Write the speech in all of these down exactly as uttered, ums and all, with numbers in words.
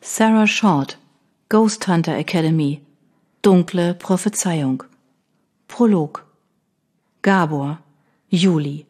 Sarah Short, Ghost Hunter Academy, Dunkle Prophezeiung. Prolog. Gabor, Juli.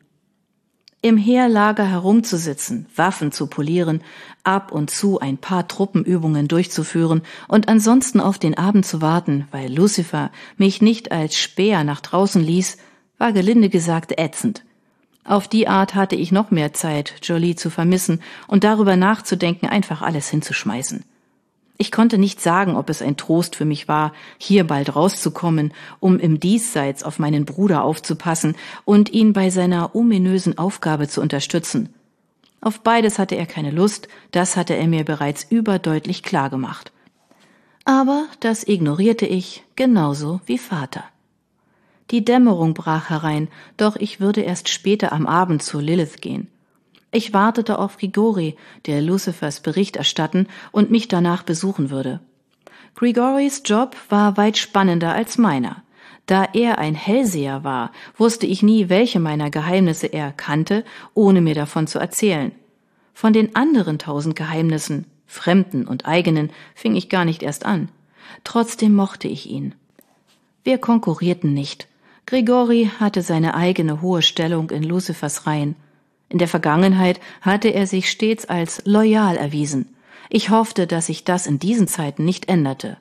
Im Heerlager herumzusitzen, Waffen zu polieren, ab und zu ein paar Truppenübungen durchzuführen und ansonsten auf den Abend zu warten, weil Lucifer mich nicht als Späher nach draußen ließ, war gelinde gesagt ätzend. Auf die Art hatte ich noch mehr Zeit, Jolie zu vermissen und darüber nachzudenken, einfach alles hinzuschmeißen. Ich konnte nicht sagen, ob es ein Trost für mich war, hier bald rauszukommen, um im Diesseits auf meinen Bruder aufzupassen und ihn bei seiner ominösen Aufgabe zu unterstützen. Auf beides hatte er keine Lust, das hatte er mir bereits überdeutlich klargemacht. Aber das ignorierte ich, genauso wie Vater. Die Dämmerung brach herein, doch ich würde erst später am Abend zu Lilith gehen. Ich wartete auf Grigori, der Lucifers Bericht erstatten und mich danach besuchen würde. Grigoris Job war weit spannender als meiner. Da er ein Hellseher war, wusste ich nie, welche meiner Geheimnisse er kannte, ohne mir davon zu erzählen. Von den anderen tausend Geheimnissen, fremden und eigenen, fing ich gar nicht erst an. Trotzdem mochte ich ihn. Wir konkurrierten nicht. Grigori hatte seine eigene hohe Stellung in Lucifers Reihen. In der Vergangenheit hatte er sich stets als loyal erwiesen. Ich hoffte, dass sich das in diesen Zeiten nicht änderte.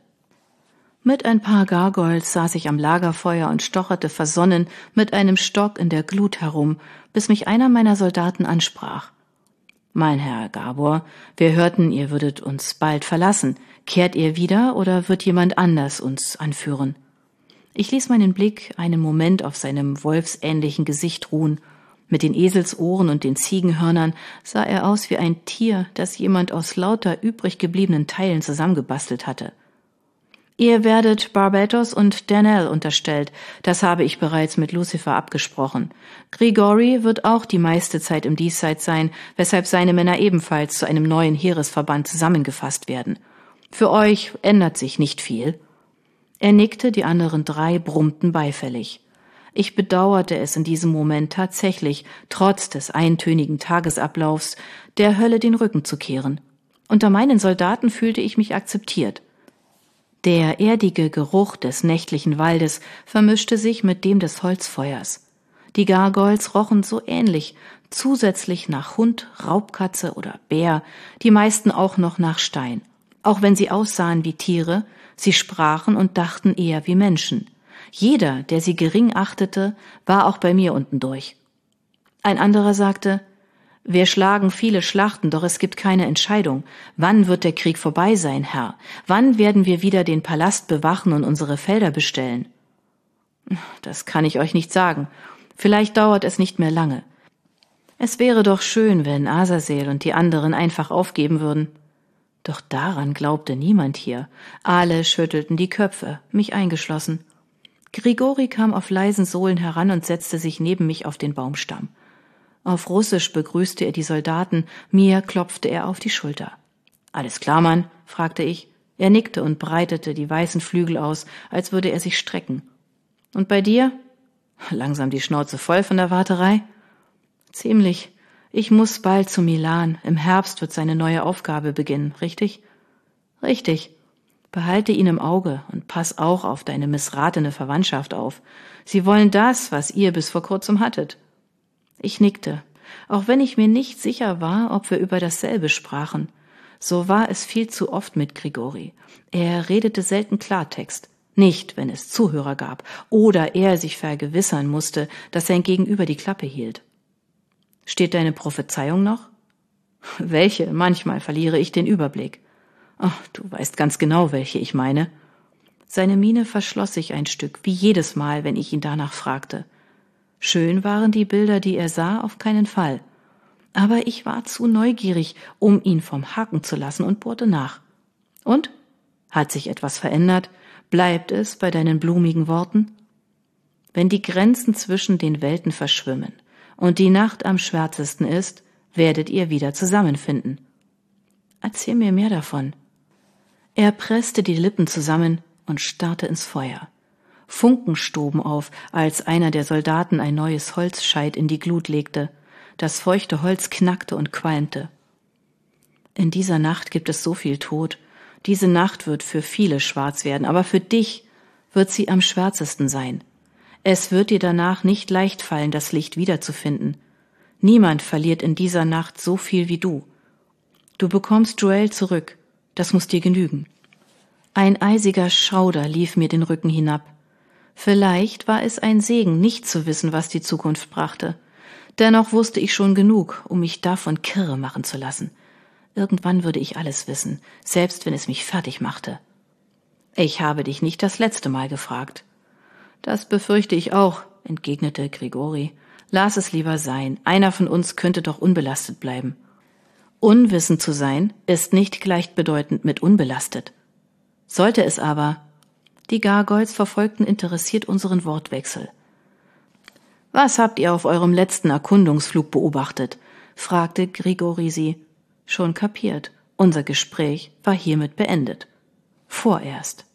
Mit ein paar Gargoyles saß ich am Lagerfeuer und stocherte versonnen mit einem Stock in der Glut herum, bis mich einer meiner Soldaten ansprach. »Mein Herr Gabor, wir hörten, ihr würdet uns bald verlassen. Kehrt ihr wieder oder wird jemand anders uns anführen?« Ich ließ meinen Blick einen Moment auf seinem wolfsähnlichen Gesicht ruhen. Mit den Eselsohren und den Ziegenhörnern sah er aus wie ein Tier, das jemand aus lauter übrig gebliebenen Teilen zusammengebastelt hatte. »Ihr werdet Barbatos und Danelle unterstellt, das habe ich bereits mit Lucifer abgesprochen. Grigori wird auch die meiste Zeit im Diesseits sein, weshalb seine Männer ebenfalls zu einem neuen Heeresverband zusammengefasst werden. Für euch ändert sich nicht viel.« Er nickte, die anderen drei brummten beifällig. Ich bedauerte es in diesem Moment tatsächlich, trotz des eintönigen Tagesablaufs, der Hölle den Rücken zu kehren. Unter meinen Soldaten fühlte ich mich akzeptiert. Der erdige Geruch des nächtlichen Waldes vermischte sich mit dem des Holzfeuers. Die Gargoyles rochen so ähnlich, zusätzlich nach Hund, Raubkatze oder Bär, die meisten auch noch nach Stein. Auch wenn sie aussahen wie Tiere, sie sprachen und dachten eher wie Menschen. Jeder, der sie gering achtete, war auch bei mir unten durch. Ein anderer sagte, »Wir schlagen viele Schlachten, doch es gibt keine Entscheidung. Wann wird der Krieg vorbei sein, Herr? Wann werden wir wieder den Palast bewachen und unsere Felder bestellen?« »Das kann ich euch nicht sagen. Vielleicht dauert es nicht mehr lange. Es wäre doch schön, wenn Azazel und die anderen einfach aufgeben würden.« Doch daran glaubte niemand hier. Alle schüttelten die Köpfe, mich eingeschlossen. Grigori kam auf leisen Sohlen heran und setzte sich neben mich auf den Baumstamm. Auf Russisch begrüßte er die Soldaten, mir klopfte er auf die Schulter. »Alles klar, Mann?« fragte ich. Er nickte und breitete die weißen Flügel aus, als würde er sich strecken. »Und bei dir?« Langsam die Schnauze voll von der Warterei. »Ziemlich. Ich muss bald zu Milan. Im Herbst wird seine neue Aufgabe beginnen, richtig?« »Richtig. Behalte ihn im Auge und pass auch auf deine missratene Verwandtschaft auf. Sie wollen das, was ihr bis vor kurzem hattet.« Ich nickte, auch wenn ich mir nicht sicher war, ob wir über dasselbe sprachen. So war es viel zu oft mit Grigori. Er redete selten Klartext. Nicht, wenn es Zuhörer gab oder er sich vergewissern musste, dass sein Gegenüber die Klappe hielt. »Steht deine Prophezeiung noch?« »Welche? Manchmal verliere ich den Überblick.« »Ach, du weißt ganz genau, welche ich meine.« Seine Miene verschloss sich ein Stück, wie jedes Mal, wenn ich ihn danach fragte. Schön waren die Bilder, die er sah, auf keinen Fall. Aber ich war zu neugierig, um ihn vom Haken zu lassen und bohrte nach. »Und? Hat sich etwas verändert? Bleibt es bei deinen blumigen Worten?« »Wenn die Grenzen zwischen den Welten verschwimmen und die Nacht am schwärzesten ist, werdet ihr wieder zusammenfinden.« »Erzähl mir mehr davon.« Er presste die Lippen zusammen und starrte ins Feuer. Funken stoben auf, als einer der Soldaten ein neues Holzscheit in die Glut legte. Das feuchte Holz knackte und qualmte. »In dieser Nacht gibt es so viel Tod. Diese Nacht wird für viele schwarz werden, aber für dich wird sie am schwärzesten sein. Es wird dir danach nicht leicht fallen, das Licht wiederzufinden. Niemand verliert in dieser Nacht so viel wie du. Du bekommst Joel zurück, das muss dir genügen. Ein eisiger Schauder lief mir den Rücken hinab. Vielleicht war es ein Segen, nicht zu wissen, was die Zukunft brachte. Dennoch wusste ich schon genug, um mich davon kirre machen zu lassen. Irgendwann würde ich alles wissen, selbst wenn es mich fertig machte. Ich habe dich nicht das letzte Mal gefragt. Das befürchte ich auch, entgegnete Grigori. Lass es lieber sein, einer von uns könnte doch unbelastet bleiben. Unwissend zu sein ist nicht gleichbedeutend mit unbelastet. Sollte es aber. Die Gargoyles verfolgten interessiert unseren Wortwechsel. »Was habt ihr auf eurem letzten Erkundungsflug beobachtet?« fragte Grigori sie. »Schon kapiert. Unser Gespräch war hiermit beendet.« Vorerst.